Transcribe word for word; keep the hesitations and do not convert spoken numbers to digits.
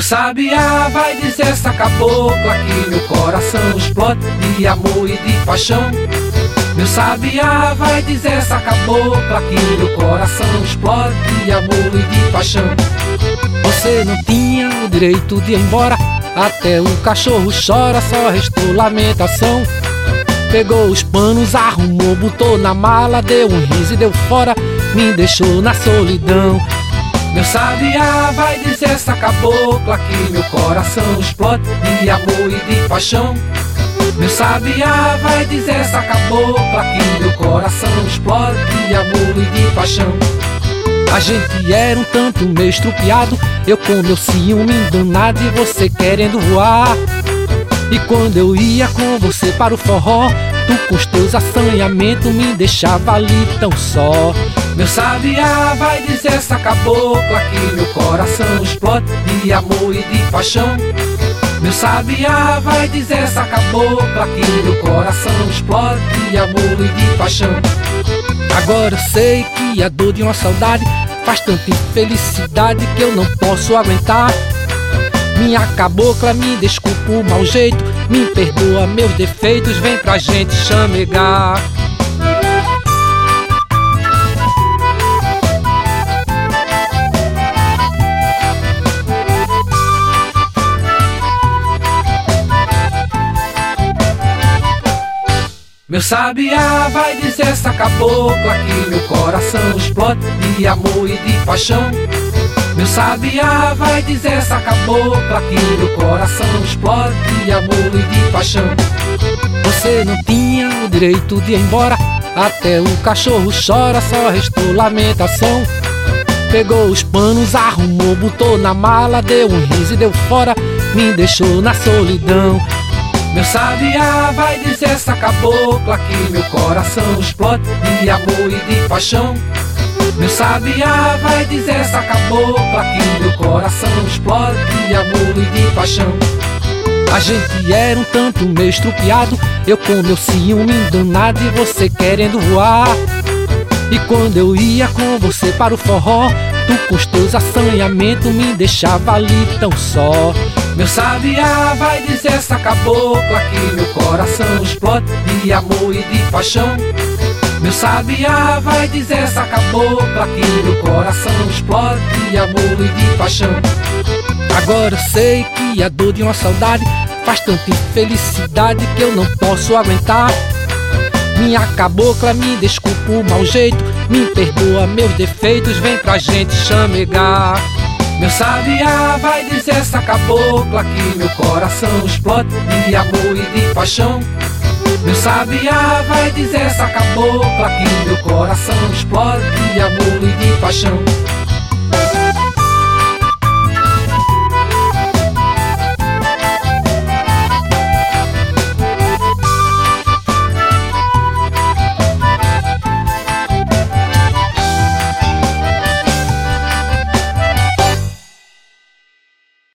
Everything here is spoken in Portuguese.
Meu sabiá vai dizer essa cabocla que meu coração explode de amor e de paixão. Meu sabiá vai dizer essa cabocla que meu coração explode de amor e de paixão. Você não tinha o direito de ir embora, até o cachorro chora, só restou lamentação. Pegou os panos, arrumou, botou na mala, deu um riso e deu fora, me deixou na solidão. Meu sabiá vai dizer essa cabocla que meu coração explode de amor e de paixão. Meu sabiá vai dizer essa cabocla que meu coração explode de amor e de paixão. A gente era um tanto meio estrupiado, eu com meu ciúme danado e você querendo voar. E quando eu ia com você para o forró, tu com os teus assanhamentos me deixava ali tão só. Meu sabiá vai dizer essa cabocla que meu coração explode de amor e de paixão. Meu sabiá vai dizer essa cabocla que meu coração explode de amor e de paixão. Agora eu sei que a dor de uma saudade faz tanta infelicidade que eu não posso aguentar. Minha cabocla, me desculpa o mau jeito, me perdoa meus defeitos, vem pra gente chamegar. Meu sabiá vai dizer essa cabocla que meu coração explode de amor e de paixão. Meu sabiá vai dizer essa cabocla que meu coração explode de amor e de paixão. Você não tinha o direito de ir embora, até o cachorro chora, só restou lamentação. Pegou os panos, arrumou, botou na mala, deu um riso e deu fora, me deixou na solidão. Meu sabiá vai dizer essa cabocla que meu coração explode de amor e de paixão. Meu sabiá vai dizer essa cabocla que meu coração explode de amor e de paixão. A gente era um tanto meio estrupiado, eu com meu ciúme danado e você querendo voar. E quando eu ia com você para o forró, tu com os teus assanhamentos me deixava ali tão só. Meu sabiá vai dizer essa cabocla que meu coração explode de amor e de paixão. Meu sabiá vai dizer essa cabocla que meu coração explode de amor e de paixão. Agora eu sei que a dor de uma saudade faz tanta infelicidade que eu não posso aguentar. Minha cabocla, me desculpa o mau jeito, me perdoa meus defeitos, vem pra gente chamegar. Meu sabiá vai dizer essa cabocla que meu coração explode de amor e de paixão. Meu sabiá vai dizer essa cabocla que meu coração explode de amor e de paixão.